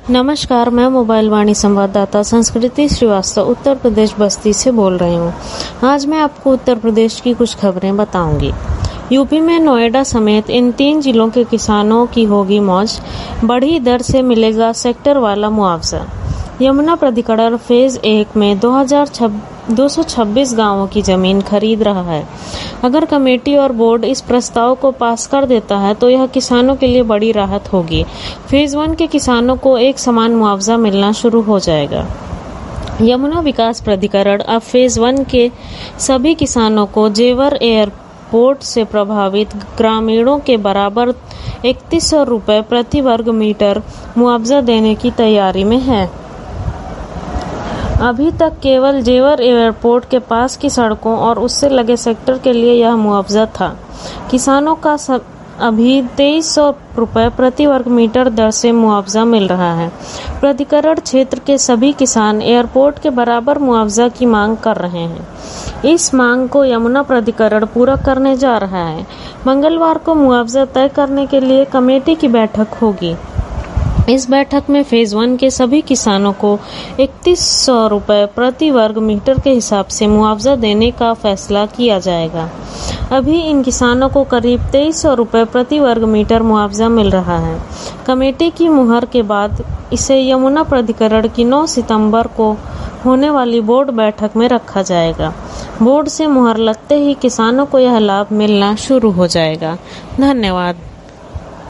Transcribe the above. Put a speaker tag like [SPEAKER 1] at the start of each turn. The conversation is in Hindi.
[SPEAKER 1] नमस्कार, मैं मोबाइल वाणी संवाददाता संस्कृति श्रीवास्तव उत्तर प्रदेश बस्ती से बोल रही हूँ। आज मैं आपको उत्तर प्रदेश की कुछ खबरें बताऊंगी। यूपी में नोएडा समेत इन 3 जिलों के किसानों की होगी मौज, बढ़ी दर से मिलेगा सेक्टर वाला मुआवजा। यमुना प्राधिकरण फेज 1 में 226 गांवों की जमीन खरीद रहा है। अगर कमेटी और बोर्ड इस प्रस्ताव को पास कर देता है तो यह किसानों के लिए बड़ी राहत होगी। फेज 1 के किसानों को एक समान मुआवजा मिलना शुरू हो जाएगा। यमुना विकास प्राधिकरण अब फेज 1 के सभी किसानों को जेवर एयरपोर्ट से प्रभावित ग्रामीणों के बराबर 3100 रुपये प्रति वर्ग मीटर मुआवजा देने की तैयारी में है। अभी तक केवल जेवर एयरपोर्ट के पास की सड़कों और उससे लगे सेक्टर के लिए यह मुआवजा था। किसानों का अभी 2300 रुपये प्रति वर्ग मीटर दर से मुआवजा मिल रहा है। प्राधिकरण क्षेत्र के सभी किसान एयरपोर्ट के बराबर मुआवजा की मांग कर रहे हैं। इस मांग को यमुना प्राधिकरण पूरा करने जा रहा है। मंगलवार को मुआवजा तय करने के लिए कमेटी की बैठक होगी। इस बैठक में फेज 1 के सभी किसानों को 3100 रुपये प्रति वर्ग मीटर के हिसाब से मुआवजा देने का फैसला किया जाएगा। अभी इन किसानों को करीब 2300 रुपये प्रति वर्ग मीटर मुआवजा मिल रहा है। कमेटी की मुहर के बाद इसे यमुना प्राधिकरण की 9 सितंबर को होने वाली बोर्ड बैठक में रखा जाएगा। बोर्ड से मुहर लगते ही किसानों को यह लाभ मिलना शुरू हो जाएगा। धन्यवाद।